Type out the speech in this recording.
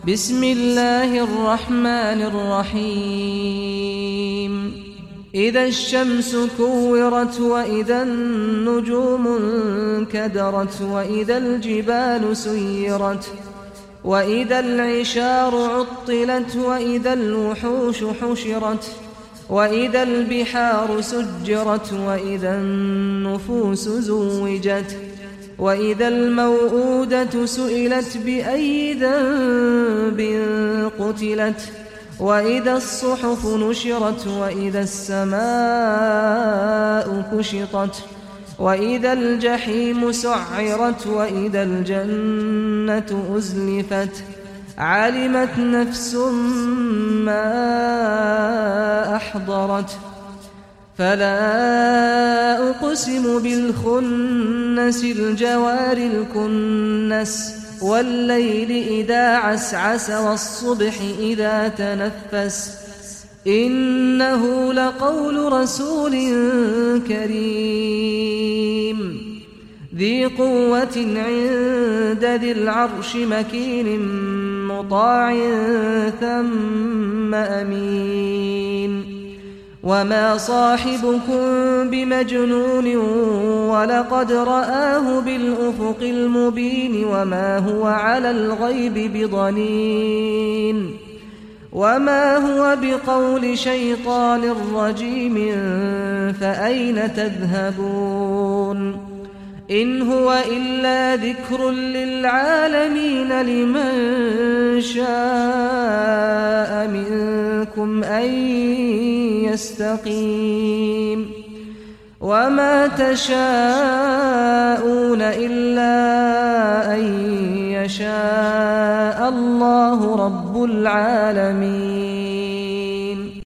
بسم الله الرحمن الرحيم إذا الشمس كورت وإذا النجوم انكدرت وإذا الجبال سيرت وإذا العشار عطلت وإذا الوحوش حشرت وإذا البحار سجرت وإذا النفوس زوجت وإذا الموءودة سئلت بأي ذنب قتلت وإذا الصحف نشرت وإذا السماء كشطت وإذا الجحيم سعرت وإذا الجنة أزلفت علمت نفس ما أحضرت فلا أقسم بالخنس الجوار الكنس والليل إذا عسعس والصبح إذا تنفس إنه لقول رسول كريم ذي قوة عند ذي العرش مكين مطاع ثم أمين وما صاحبكم بمجنون ولقد رآه بالأفق المبين وما هو على الغيب بضنين وما هو بقول شيطان رجيم فأين تذهبون إن هو إلا ذكر للعالمين لمن شاء منكم أن يستقيم وما تشاءون إلا أن يشاء الله رب العالمين.